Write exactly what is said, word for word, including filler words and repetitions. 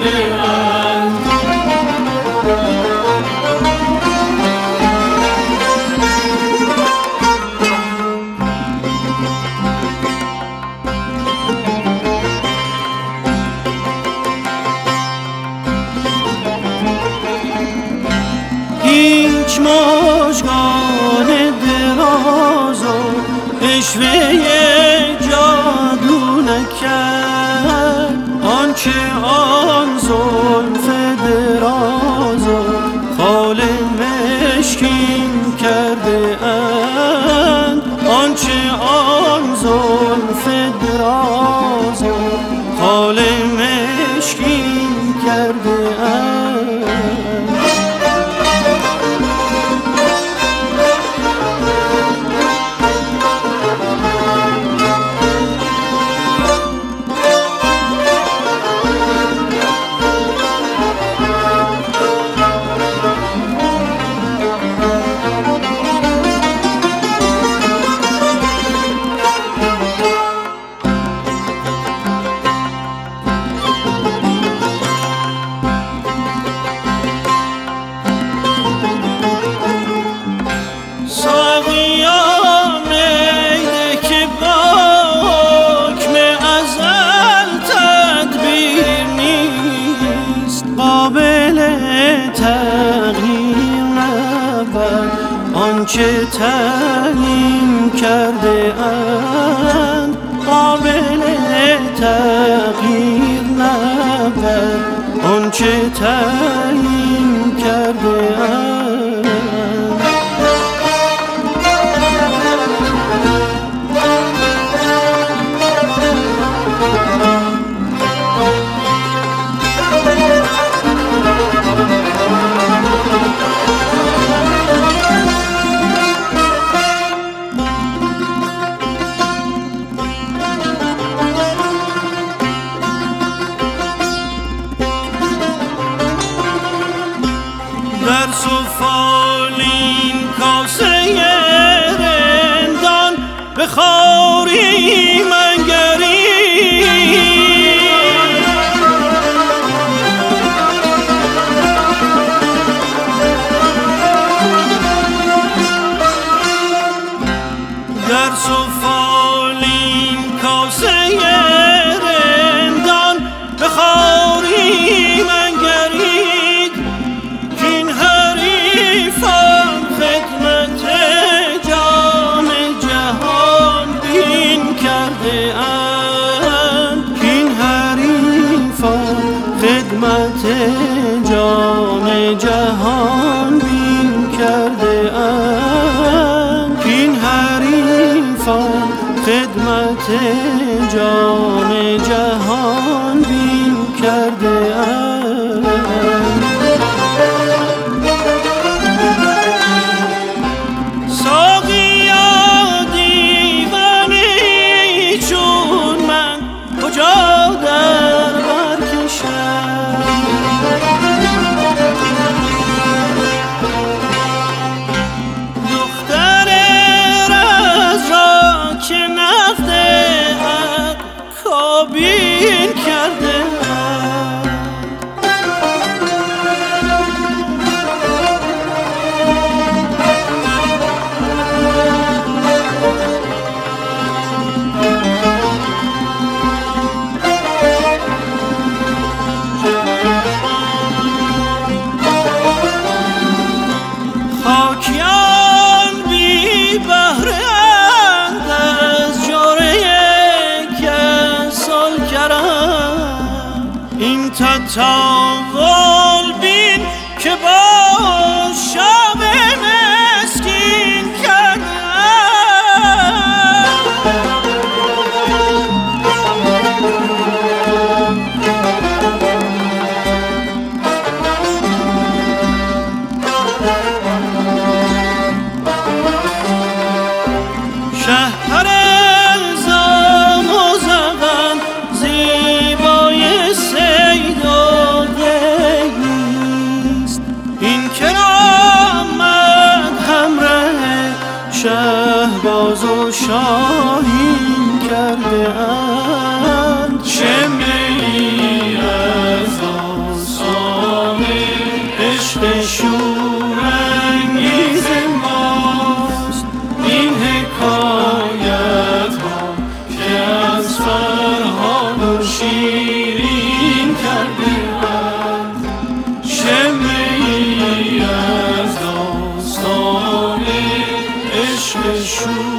اند. هیچ مژگان دراز و عشوه جادو نکرد، آنچه آن زلف دراز و خال مشکین کرده اند، آنچه آن زلف دراز و خال مشکین کرده اند. آنچه تعیین کرده اند قابل تغییر نبود، آنچه تعیین کرده اند. در سفالین کاسه رندان به خواری منگری، در سفالین کاسه رندان به خواری منگرید، کین حریفان خدمت جام جهان بین کرده اند، کین حریفان خدمت جام جهان بین کرده اند، کین حریفان خدمت جام جهان بین کرده اند. ساقیا دیوانه‌ای چون من کجا در بر کشم، دختر رز را که نفت حق کابین کرده اند. خاکیان بی بهره‌اند از جوره کسال کرم، این تطاول بین که با شب مسکین کردم. شهر الزام و زغن زیبای صید و دیست، این کرامت همراه شهباز و شاهین کرده اند. شمعی از شور